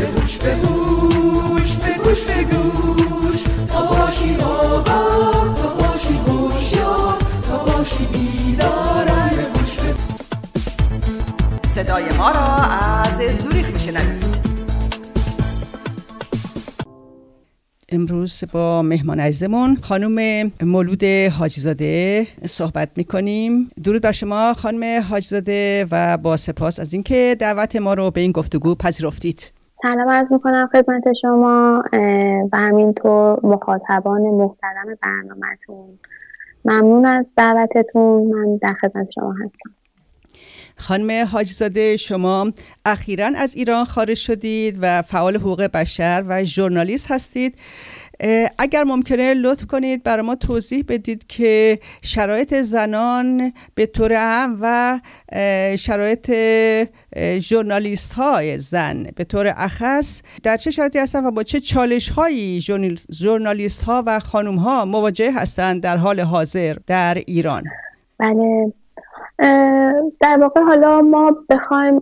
به گوش به گوش به گوش به گوش تا باشی آگاه تا باشی هوشیار تا باشی بیدار به گوش به صدای ما را از زوریخ میشنوید. امروز با مهمان عزیزمون خانم مولود حاجی زاده صحبت میکنیم. درود بر شما خانم حاجی زاده و با سپاس از اینکه دعوت ما رو به این گفتگو پذیرفتید. سلام عرض میکنم خدمت شما و همینطور مخاطبان محترم برنامه‌تون. ممنون از دعوتتون. من در خدمت شما هستم. خانم حاجی زاده، شما اخیراً از ایران خارج شدید و فعال حقوق بشر و ژورنالیست هستید. اگر ممکنه لطف کنید برای ما توضیح بدید که شرایط زنان به طور عام و شرایط ژورنالیست های زن به طور اخص در چه شرایطی هستند و با چه چالش هایی ژورنالیست ها و خانم ها مواجه هستند در حال حاضر در ایران؟ بله، در واقع حالا ما بخوایم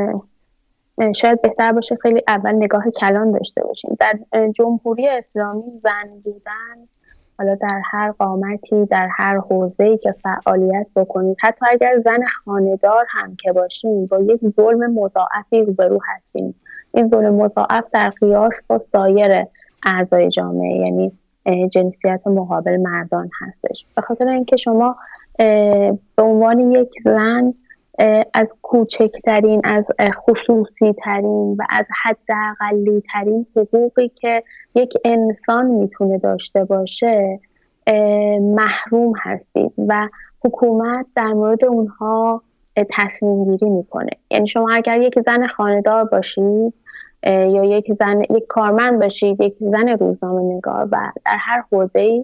شاید بهتر باشه خیلی اول نگاه کلان داشته باشیم. در جمهوری اسلامی زن بودن، حالا در هر قامتی در هر حوزه‌ای که فعالیت بکنید، حتی اگر زن خانه‌دار هم که باشیم، با یک ظلم مضاعفی روبرو هستیم. این ظلم مضاعف در قیاس با سایر اعضای جامعه، یعنی جنسیت مقابل مردان هستش. به خاطر اینکه شما به عنوان یک زن از کوچکترین، از خصوصی ترین و از حداقلی ترین حقوقی که یک انسان میتونه داشته باشه محروم هستید و حکومت در مورد اونها تصمیم گیری میکنه. یعنی شما اگر یک زن خانه‌دار باشید یا یک کارمند باشید، یک زن روزنامه نگار و در هر حوزه‌ای،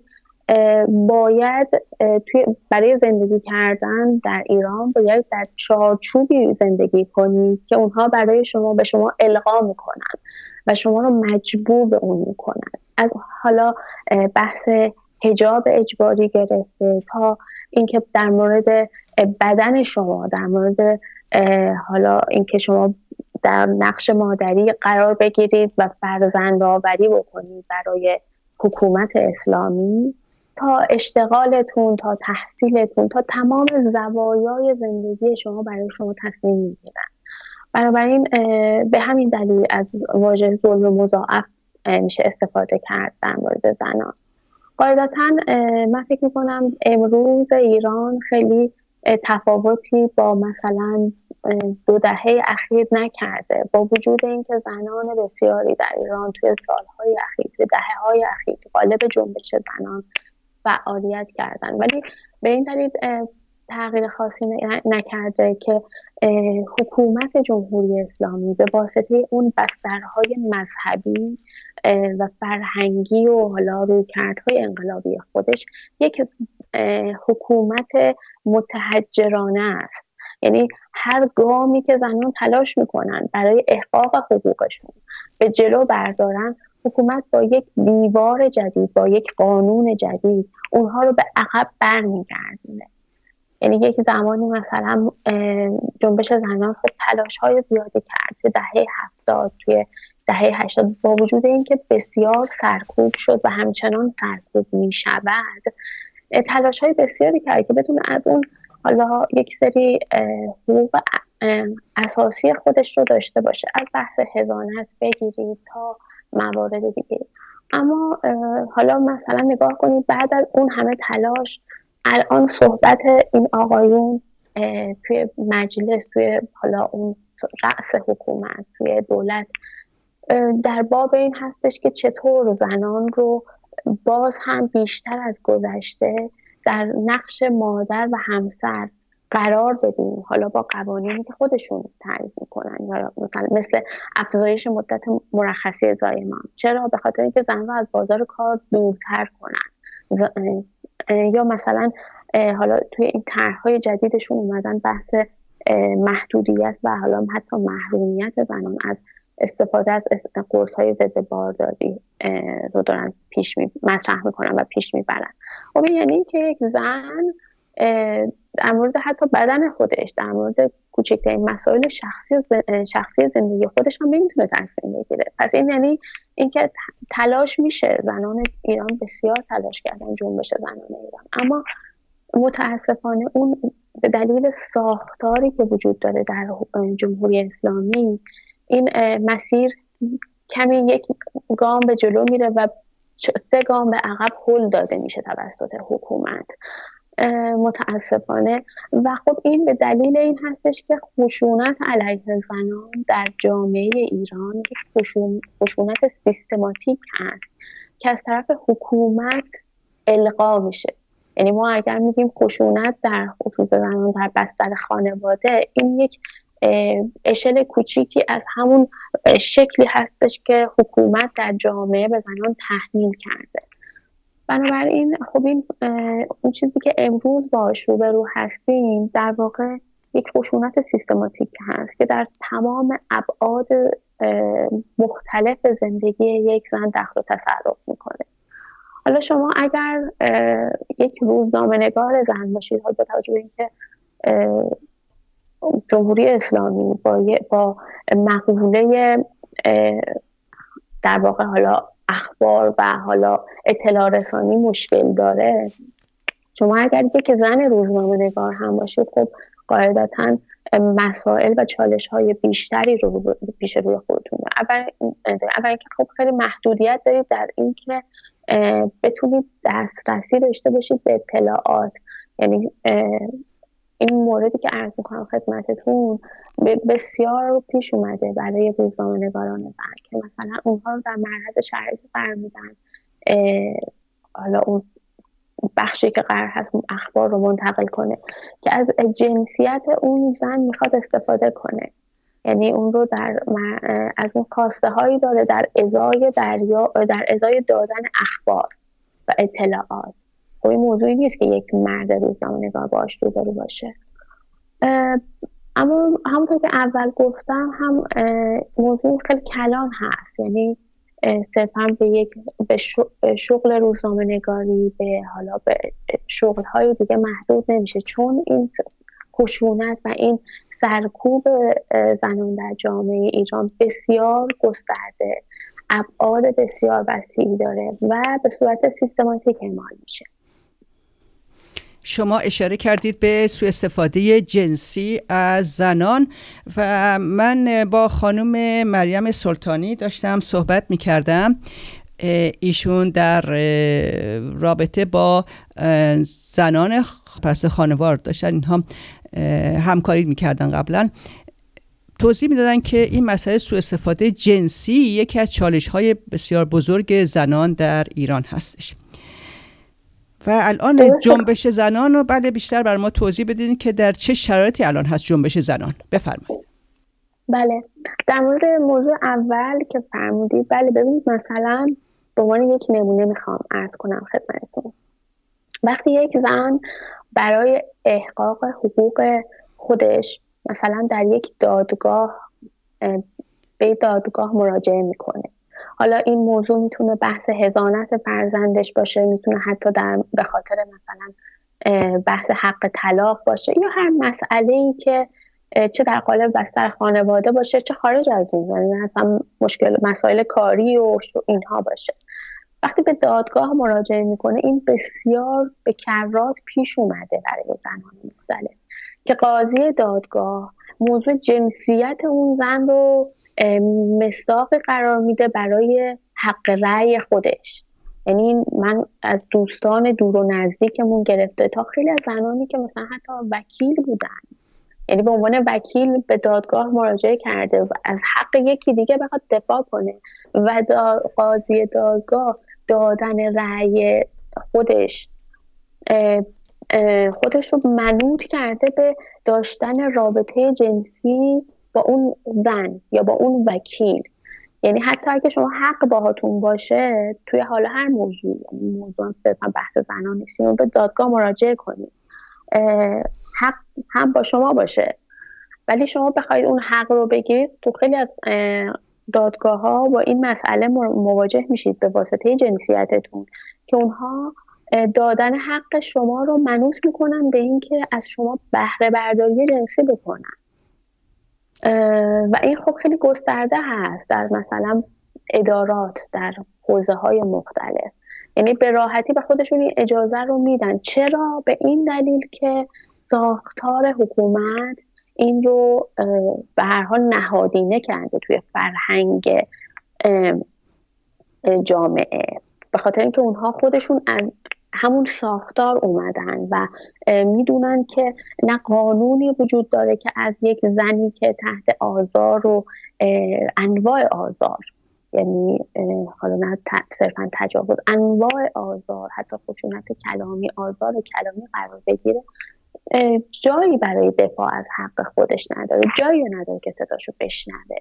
باید برای زندگی کردن در ایران باید در چارچوبی زندگی کنید که اونها برای شما به شما القا میکنن و شما رو مجبور به اون میکنن. از حالا بحث حجاب اجباری گرفته تا اینکه در مورد بدن شما، در مورد حالا اینکه شما در نقش مادری قرار بگیرید و فرزند آوری بکنید برای حکومت اسلامی، تا اشتغالتون، تا تحصیلتون، تا تمام زوایای زندگی شما برای شما تصمیم میگیرن. بنابراین به همین دلیل از واژه ظلم مضاعف میشه استفاده کرد در مورد زنان. قاعدتاً من فکر میکنم امروز ایران خیلی تفاوتی با مثلا 2 دهه اخیر نکرده، با وجود اینکه زنان بسیاری در ایران توی سالهای اخیر، توی دهه‌های اخیر غالب جنبش زنان فعالیت کردن، ولی به این دلیل تغییر خاصی نکرده که حکومت جمهوری اسلامی به واسطه اون بسترهای مذهبی و فرهنگی و حالا رویکردهای انقلابی خودش یک حکومت متحجرانه است. یعنی هر گامی که زنان تلاش میکنن برای احقاق حقوقشون به جلو بردارن، حکومت با یک دیوار جدید، با یک قانون جدید اونها رو به عقب برمیگردونه. یعنی یک زمانی مثلا جنبش زنان خب تلاش‌های زیادی کرد توی دهه 70، توی دهه 80، با وجود اینکه بسیار سرکوب شد و همچنان سرکوب می‌شود، تلاش‌های بسیاری کرد که بتونه از اون حالا یک سری حقوق اساسی خودش رو داشته باشه، از بحث حضانت بگیرید تا موارد دیگه. اما حالا مثلا نگاه کنید بعد از اون همه تلاش، الان صحبت این آقایون توی مجلس، توی حالا اون رأس حکومت، توی دولت، در باب این هستش که چطور زنان رو باز هم بیشتر از گذشته در نقش مادر و همسر قرار بدیم، حالا با قوانینی که خودشون تعریف میکنن، یا مثل افزایش مدت مرخصی زایمان. چرا؟ به خاطر اینکه زن رو از بازار کار دورتر کنن. یا مثلا حالا توی این طرح‌های جدیدشون اومدن بحث محدودیت و حالا حتی محرومیت زنان از استفاده از قرص‌های ضد بارداری رو دارن مطرح میکنن و پیش میبرن. خب یعنی که یک زن در مورد حتی بدن خودش، در مورد کوچکترین مسائل شخصی زندگی خودش هم نمیتونه تصمیم بگیره. پس این یعنی اینکه تلاش میشه، زنان ایران بسیار تلاش کردن، جنبش زنان ایران، اما متاسفانه اون به دلیل ساختاری که وجود داره در جمهوری اسلامی، این مسیر کمی یک گام به جلو میره و 3 گام به عقب هل داده میشه توسط حکومت متاسفانه. و خب این به دلیل این هستش که خشونت علیه زنان در جامعه ایران یک خشونت سیستماتیک هست که از طرف حکومت القا میشه. یعنی ما اگر میگیم خشونت در خصوص زنان در بستر خانواده، این یک اشل کوچیکی از همون شکلی هستش که حکومت در جامعه به زنان تحمیل کرده. بنابراین خب این اون چیزی که امروز باهاش روبرو هستیم در واقع یک خشونت سیستماتیک هست که در تمام ابعاد مختلف زندگی یک زن دخل و تصرف میکنه. حالا شما اگر یک روزنامه‌نگار زن باشید، با توجه به اینکه جمهوری اسلامی با مقوله در واقع حالا اخبار و حالا اطلاع رسانی مشکل داره، شما اگر یک زن روزنامه‌نگار هم باشید، خب قاعدتاً مسائل و چالش‌های بیشتری رو پیش روی خودتون داره. اول که خب خیلی محدودیت دارید در این که بتونید دسترسی داشته باشید به اطلاعات. یعنی این موردی که عرض میکنم خدمتتون بسیار پیش اومده برای روزنامه‌نگاران زن که مثلا اونها رو در معرض شرایطی قرار میدن، حالا اون بخشی که قرار هست اخبار رو منتقل کنه که از جنسیت اون زن میخواد استفاده کنه. یعنی اون رو از اون کاسته هایی داره در ازای دادن اخبار و اطلاعات. خب این موضوعی نیست که یک مرد روزنامه‌نگار باهاش روبرو باشه. اما همونطور که اول گفتم هم موضوع خیلی کلان هست. یعنی صرفا به شغل روزنامه‌نگاری، به شغل‌های دیگه محدود نمیشه، چون این خشونت و این سرکوب زنان در جامعه ایران بسیار گسترده، ابعاد بسیار وسیعی داره و به صورت سیستماتیک اعمال میشه. شما اشاره کردید به سوء استفاده جنسی از زنان و من با خانم مریم سلطانی داشتم صحبت می‌کردم. ایشون در رابطه با زنان پرست خانوار داشتن، اینها همکاری می‌کردن قبلا، توضیح میدادن که این مسئله سوء استفاده جنسی یکی از چالش‌های بسیار بزرگ زنان در ایران هستش. و الان جنبش زنان رو بیشتر بر ما توضیح بدین که در چه شرایطی الان هست جنبش زنان. بفرمایید. بله، در مورد موضوع اول که فرمودید، ببینید مثلا به عنوان یک نمونه میخوام عرض کنم خدمتتون. وقتی یک زن برای احقاق حقوق خودش مثلا در یک دادگاه به دادگاه مراجعه میکنه، حالا این موضوع میتونه بحث حضانت فرزندش باشه، میتونه حتی به خاطر مثلا بحث حق طلاق باشه، یا هر مسئله‌ای که چه در قالب بستر خانواده باشه چه خارج از این، یعنی مثلا مسائل کاری و اینها باشه. وقتی به دادگاه مراجعه میکنه، این بسیار به کرات پیش اومده برای زنان مختلف که قاضی دادگاه موضوع جنسیت اون زن رو مصداق قرار میده برای حق رأی خودش. یعنی من از دوستان دور و نزدیکمون گرفته تا خیلی از زنانی که مثلا حتی وکیل بودن، یعنی به عنوان وکیل به دادگاه مراجعه کرده و از حق یکی دیگه بخواد دفاع کنه و قاضی دادگاه دادن رأی خودش رو منوط کرده به داشتن رابطه جنسی با اون زن یا با اون وکیل. یعنی حتی اگه شما حق باهاتون باشه توی حال هر موضوع، یعنی موضوع صرفا بحث زنان نیست، شما به دادگاه مراجعه کنید، حق هم با شما باشه، ولی شما بخواید اون حق رو بگیرید، تو خیلی از دادگاه ها با این مسئله مواجه میشید به واسطه جنسیتتون که اونها دادن حق شما رو منوط میکنن به این که از شما بهره برداری جنسی بکنن و این خب خیلی گسترده هست در مثلا ادارات، در حوزه های مختلف. یعنی به راحتی به خودشون این اجازه رو میدن. چرا؟ به این دلیل که ساختار حکومت این رو به هر حال نهادینه کرده توی فرهنگ جامعه، به خاطر اینکه اونها خودشون از همون ساختار اومدن و میدونن که نه قانونی وجود داره که از یک زنی که تحت آزار و انواع آزار، یعنی حالا نه صرفا تجاوز، انواع آزار، حتی خشونت کلامی، آزار کلامی قرار بگیره، جایی برای دفاع از حق خودش نداره، جایی نداره که صداشو بشنوه.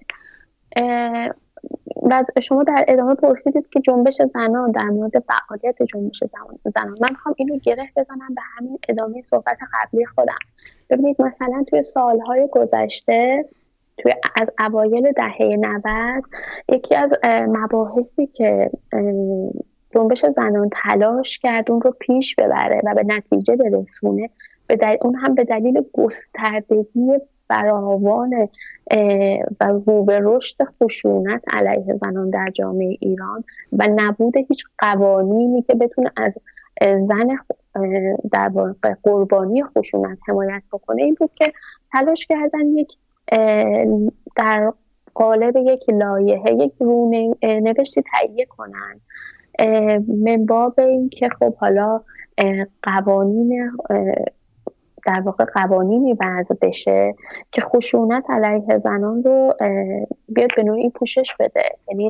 و شما در ادامه پرسیدید که جنبش زنان، در مورد فعالیت جنبش زنان، من میخوام اینو گره بزنم به همین ادامه صحبت قبلی خودم. ببینید مثلا توی سالهای گذشته، از اوایل دهه 90، یکی از مباحثی که جنبش زنان تلاش کرد اون رو پیش ببره و به نتیجه برسونه، اون هم به دلیل گستردگی فراوان و رو به رشد خشونت علیه زنان در جامعه ایران و نبود هیچ قوانینی که بتونه از زن در واقع قربانی خشونت حمایت بکنه، این بود که تلاش کردن یک در قالب یک لایحه، یک رونوشتی تهیه کنن من باب این که خب حالا قوانین در واقع قوانینی وضع بشه که خشونت علیه زنان رو بیاد به نوعی پوشش بده. یعنی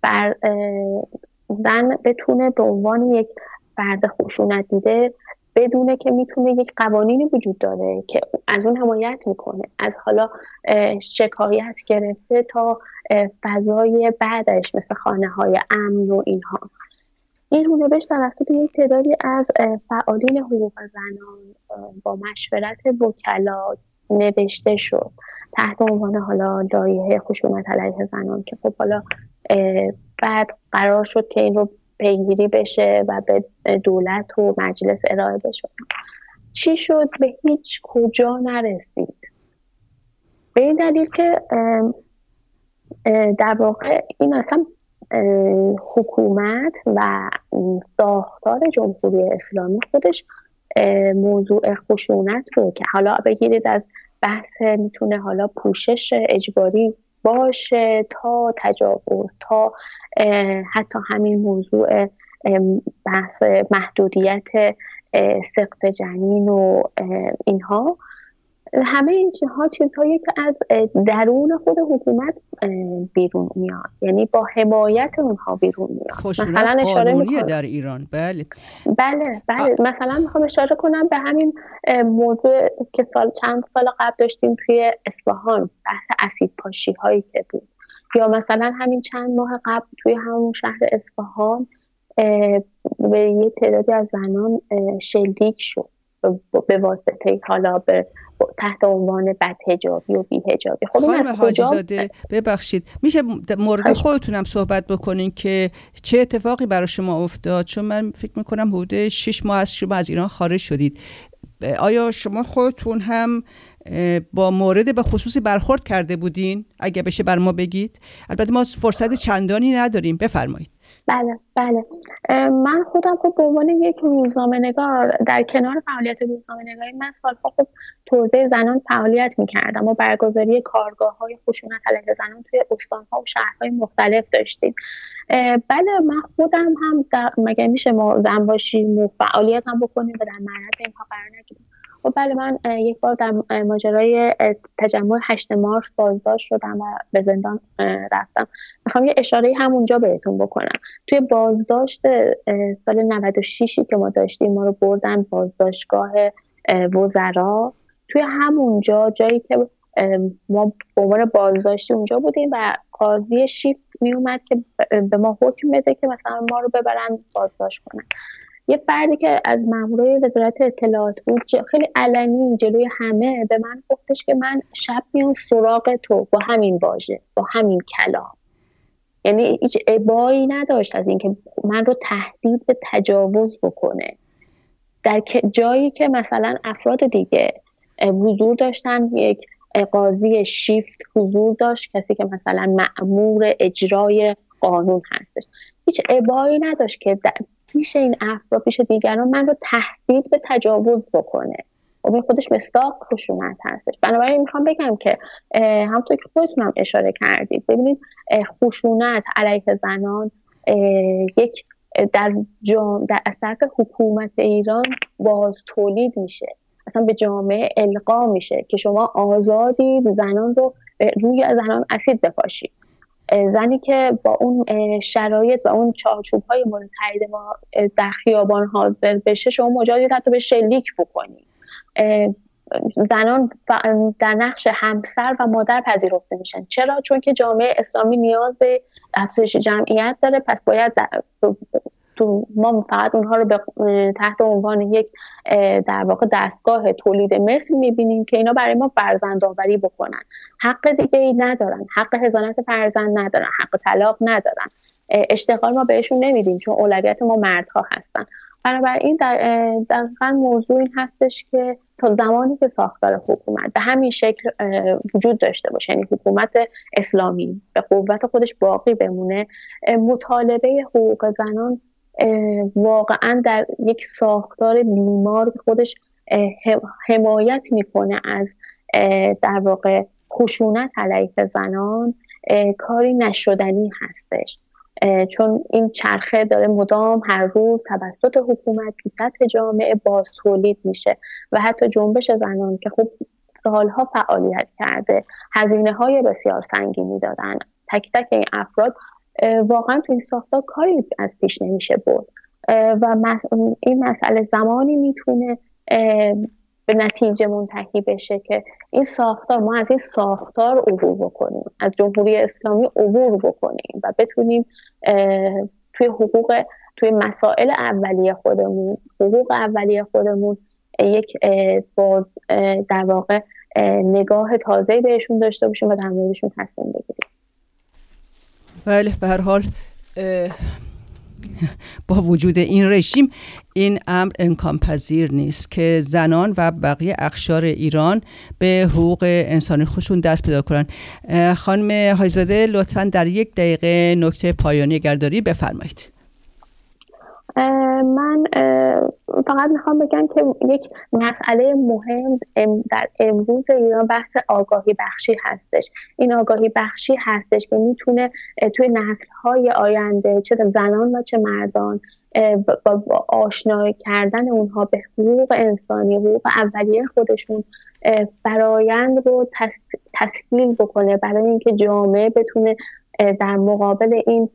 زن بتونه به عنوان یک فرد خشونت دیده بدونه که میتونه یک قوانینی وجود داره که از اون حمایت میکنه، از حالا شکایت گرفته تا فضای بعدش مثل خانه‌های امن و اینها. این رونوشت توسط یک تعدادی از فعالین حقوق زنان با مشورت وکلا نوشته شد تحت عنوان حالا لایحه خشونت علیه زنان که خب حالا بعد قرار شد که این رو پیگیری بشه و به دولت و مجلس ارائه بشه. چی شد؟ به هیچ کجا نرسید، به این دلیل که در واقع این اصلا حکومت و ساختار جمهوری اسلامی خودش موضوع خشونت رو که حالا بگیرید از بحث میتونه حالا پوشش اجباری باشه تا تجاوز، تا حتی همین موضوع بحث محدودیت سقط جنین و اینها، همه این چیزهایی که از درون خود حکومت بیرون میاد، یعنی با حمایت اونها بیرون میاد. خشونت قانونیه در ایران. بله. مثلا میخوام اشاره کنم به همین موضوع که چند سال قبل داشتیم توی اصفهان، بحث اسید پاشی هایی که بود، یا مثلا همین چند ماه قبل توی همون شهر اصفهان به یه تعدادی از زنان شلیک شد به واسطه حالا به تحت عنوان بدحجابی و بی‌حجابی. خب خانم حاجی‌زاده ببخشید، میشه مورد خودتونم صحبت بکنین که چه اتفاقی برای شما افتاد؟ چون من فکر میکنم حدود 6 ماه از شما از ایران خارج شدید. آیا شما خودتون هم با مورد به خصوصی برخورد کرده بودین؟ اگه بشه بر ما بگید. البته ما فرصت چندانی نداریم، بفرمایید. بله. من خودم خب به عنوان یک روزنامه‌نگار در کنار فعالیت روزنامه‌نگاری من سالها خب تو حوزه زنان فعالیت می‌کردم و برگزاری کارگاه‌های خشونت علیه زنان توی استان‌ها و شهرهای مختلف داشتیم. بله، من خودم هم مگه میشه ما زن باشیم و فعالیت هم بکنیم و در معرض اینها قرار نگیریم؟ و بله، من یک بار در ماجرای تجمع 8 مارس بازداشت شدم و به زندان رفتم. میخوام یه اشاره همونجا بهتون بکنم. توی بازداشت سال 96 که ما داشتیم، ما رو بردن بازداشتگاه وزرا. توی همونجا جایی که ما به عنوان بازداشتی اونجا بودیم و قاضی شیفت می اومد که به ما حکم بده که مثلا ما رو ببرن بازداشت کنن. یه فردی که از مامورای وزارت اطلاعات بود خیلی علنی جلوی همه به من گفتش که من شب میام سراغ تو با همین واژه، با همین کلام. یعنی هیچ ابایی نداشت از اینکه من رو تهدید به تجاوز بکنه. در جایی که مثلا افراد دیگه حضور داشتن، یک قاضی شیفت حضور داشت، کسی که مثلا مأمور اجرای قانون هستش، هیچ ابایی نداشت که پیش این افراد، پیش دیگران من رو تهدید به تجاوز بکنه. و خودش مصداق خشونت هستش. بنابراین میخوام بگم که همونطور که خودتون هم اشاره کردید، ببینید خشونت علیه زنان یک در اثر حکومت ایران باز تولید میشه، اصلا به جامعه القا میشه که شما آزادید زنان رو روی زنان اسید بپاشید. زنی که با اون شرایط و اون چارچوب‌های مورد تایید ما در خیابان حاضر بشه، شما مجازید حتی به شلیک بکنید. زنان در نقش همسر و مادر پذیرفته میشن. چرا؟ چون که جامعه اسلامی نیاز به افزایش جمعیت داره، پس باید ما فقط اونها رو تحت عنوان یک در واقع دستگاه تولید مثل میبینیم که اینا برای ما فرزندآوری بکنن. حق دیگه ای ندارن، حق حضانت فرزند ندارن، حق طلاق ندارن، اشتغال ما بهشون نمیدیم چون اولویت ما مردها هستن. بنابراین دقیقاً موضوع این هستش که تا زمانی که ساختار حکومت به همین شکل وجود داشته باشه، یعنی حکومت اسلامی به قوت خودش باقی بمونه، مطالبه حقوق زنان واقعاً در یک ساختار بیمار که خودش حمایت میکنه از در واقع خشونت علیه زنان کاری نشدنی هستش، چون این چرخه داره مدام هر روز توسط حکومت تو سطح جامعه باز تولید میشه و حتی جنبش زنان که خب سالها فعالیت کرده، هزینه‌های بسیار سنگینی دادن، تک تک این افراد واقعا تو این ساختار کاری از پیش نمیشه برد و این مسئله زمانی میتونه به نتیجه منتهی بشه که این ساختار، ما از این ساختار عبور بکنیم، از جمهوری اسلامی عبور بکنیم و بتونیم توی مسائل اولیه خودمون، حقوق اولیه خودمون یک در واقع نگاه تازه‌ای بهشون داشته باشیم و در موردشون تصمیم بگیریم. بله، به هر حال با وجود این رژیم این امر امکان پذیر نیست که زنان و بقیه اقشار ایران به حقوق انسانی خودشون دست پیدا کنن. خانم حاجی‌زاده لطفاً در 1 دقیقه نکته پایانی اگر داری بفرمایید. من فقط میخوام بگم که یک مسئله مهم در امروز ایران بحث آگاهی بخشی هستش. این آگاهی بخشی هستش که میتونه توی نسل‌های آینده، چه زنان و چه مردان، با آشنایی کردن اونها به حقوق انسانی، حقوق اولیه خودشون، فرایند رو تسهیل بکنه برای اینکه جامعه بتونه در مقابل این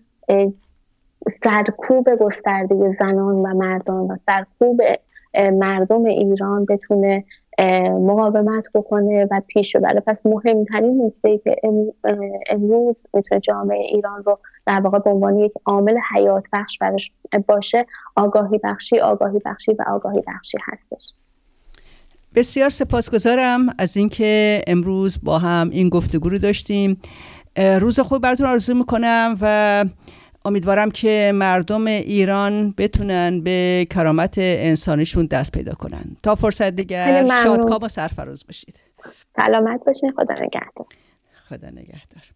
سرکوب گسترده زنان و مردان و سرکوب مردم ایران بتونه مقاومت بکنه و پیش ببره. پس مهمترین نکته‌ای که امروز میتونه جامعه ایران رو در واقع به عنوان یک عامل حیات بخش براش باشه، آگاهی بخشی و آگاهی بخشی هستش. بسیار سپاسگزارم از اینکه امروز با هم این گفتگو رو داشتیم. روز خوب براتون آرزو میکنم و امیدوارم که مردم ایران بتونن به کرامت انسانیشون دست پیدا کنن. تا فرصت دیگر شادکام و سرفراز باشید. سلامت باشین. خدا نگهدار. خدا نگهدار.